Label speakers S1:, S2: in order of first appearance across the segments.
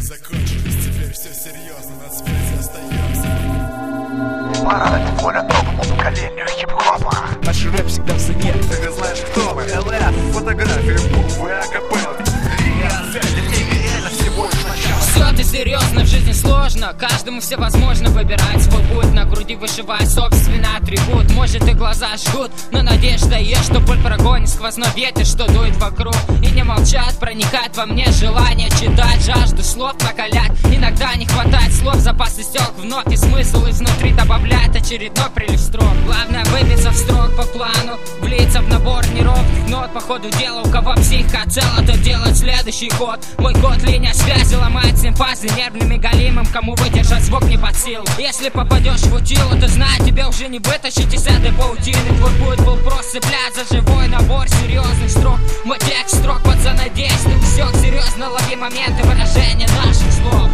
S1: закончились, теперь все серьезно, на связи остаемся.
S2: Пора дать волю новому поколению хип-хопа.
S3: Наш рэп всегда в цене.
S1: Ты не знаешь, кто мы? ЛС, фотографии, буквы, акапеллы.
S4: Все ты серьезно, в жизни сложно. Каждому все возможно выбирать свой путь. На груди вышивай собственный атрибут. Может и глаза жгут, но надежда есть, что боль прогонит сквозной ветер, что дует вокруг. И не молчат, проникает во мне желание читать, жажду слов накалять. Иногда не хватает слов, запас истек вновь, и смысл изнутри добавляет очередной прилив строк. Главное выбиться в строк по плану, влиться в набор неровных нот. По ходу дела, у кого психика цела, то делать следующий ход. Мой код, линия связи ломает симпазы нервными галимым, кому выдержать звук не под силу. Если попадешь в утилу, то знай, тебе уже не вытащить из этой паутины. Твой путь был просто цеплять за живой набор серьезных строк. Мой текст строк, пацаны, действуй, все серьезно, лови моменты выражения наших слов.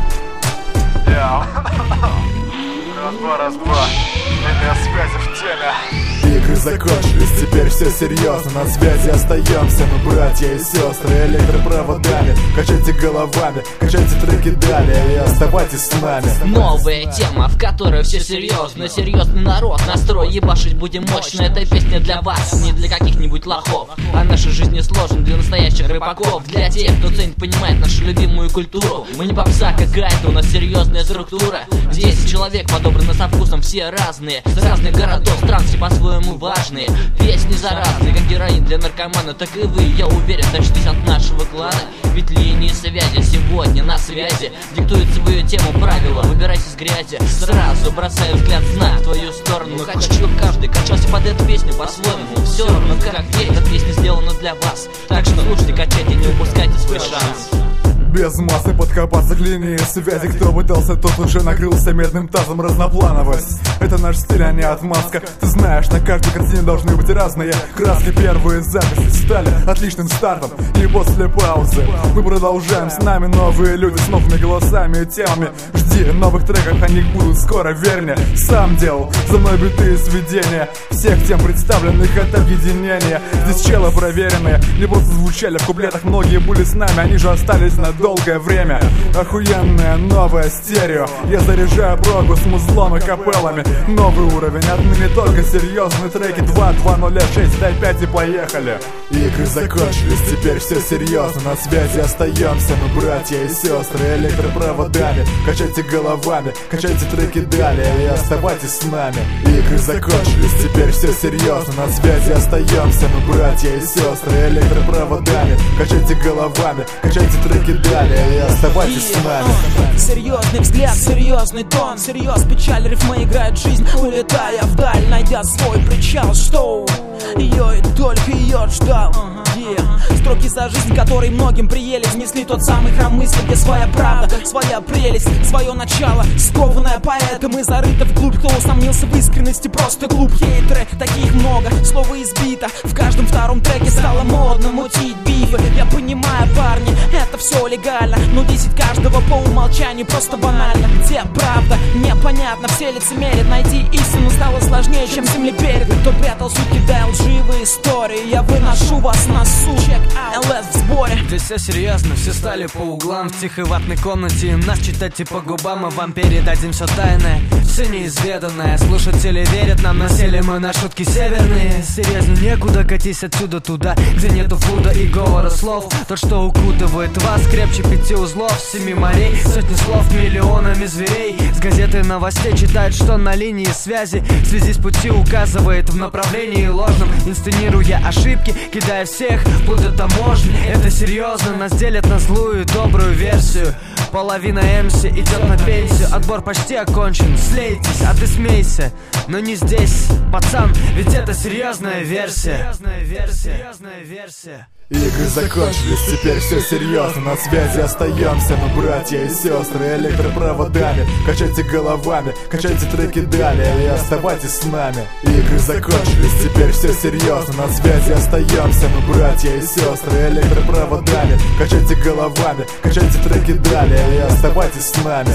S2: Раз-два, линия связи в теме.
S1: Игры закончились, теперь все серьезно, на связи остаемся мы, братья и сестры, электропроводами. Качайте головами, качайте треки далее и оставайтесь с нами.
S5: Новая тема, в которой все серьезно. Серьезный народ, настрой ебашить будем мощно. Эта песня для вас, не для каких-нибудь лохов. А наша жизнь не сложна для настоящих рыбаков. Для тех, кто ценит, понимает нашу любимую культуру. Мы не попса какая-то, у нас серьезная структура. Здесь человек подобраны со вкусом, все разные. С разных городов, стран, все по-своему важные. Песни заразные, как героин для наркомана. Так и вы, я уверен, дочтись от нашего клана. Ведь линии связи сегодня на связи. Диктует свою тему правила, выбирайся из грязи. Сразу бросаю взгляд знак в твою сторону. Хочу каждый качался под эту песню по-своему. Все равно как где эта песня сделана для вас. Так что слушайте, качайте, не упускайте свой шанс.
S1: Без массы подкопаться к линии связи. Кто пытался, тот уже накрылся медным тазом. Разноплановость — это наш стиль, а не отмазка. Ты знаешь, на каждой картине должны быть разные краски. Первые записи стали отличным стартом. И после паузы мы продолжаем. С нами новые люди с новыми голосами и темами. Жди новых треков, они будут скоро, верь мне. Сам делал за мной биты и сведения всех тем представленных от объединения. Здесь челы проверенные, не просто звучали в куплетах. Многие были с нами, они же остались на долгое время. Охуенное новое стерео. Я заряжаю прогу с музлом и капеллами. Новый уровень, отныне только серьезные треки. 2, 2, 0, 6, дай 5 и поехали. Игры закончились, теперь все серьезно, на связи остаемся мы, братья и сестры, электропроводами. Качайте головами, качайте треки далее и оставайтесь с нами. Игры закончились, теперь все серьезно, на связи остаемся мы, братья и сестры, электропроводами. Качайте головами, качайте треки далее и оставайтесь с нами.
S3: Серьезный взгляд, серьезный тон, серьез, печаль, рифмы играет жизнь, улетая вдаль, найдя свой причал, что ее и только ее ждал. Строки за жизнь, которой многим приели, внесли тот самый храм мысли, где своя правда, своя прелесть, свое начало, скованное поэтом и зарыто вглубь. Кто усомнился в искренности, просто глуп. Хейтеры, таких много, слово избито. В каждом втором треке стало модно мутить бифы. Я понимаю, парни, это все легально, но 10 каждого по умолчанию просто банально. Где правда, непонятно, все лицемерят. Найти истину стало сложнее, чем землеперед. Кто прятал суть, кидая лживые истории. Я выношу вас на суд, чек ЛС в сборе.
S6: Здесь все серьезно, все стали по углам. В тихой ватной комнате нас читайте по губам. Мы вам передадим все тайное, все неизведанное. Слушатели верят нам, насели мы на шутки северные. Серьезно, некуда, катись отсюда туда, где нету флуда и говора слов. То, что укутывает вас крепче 5 узлов, 7 морей, сотни слов миллионами зверей. С газеты новостей читают, что на линии связи в связи с пути указывает в направлении ложном, инсценируя ошибки, кидая всех вплоть до таможни. Это серьезно, нас делят на злую и добрую версию. Половина МС идет на пенсию, отбор почти окончен, слейтесь, а ты смейся. Но не здесь, пацан, ведь это серьезная версия.
S1: Игры закончились, теперь все серьезно, на связи остаемся мы, братья и сестры, электропроводами. Качайте головами, качайте треки далее и оставайтесь с нами. Игры закончились, теперь все серьезно, на связи остаемся мы, братья и сестры, электропроводами. Качайте головами, качайте треки далее и оставайтесь с нами.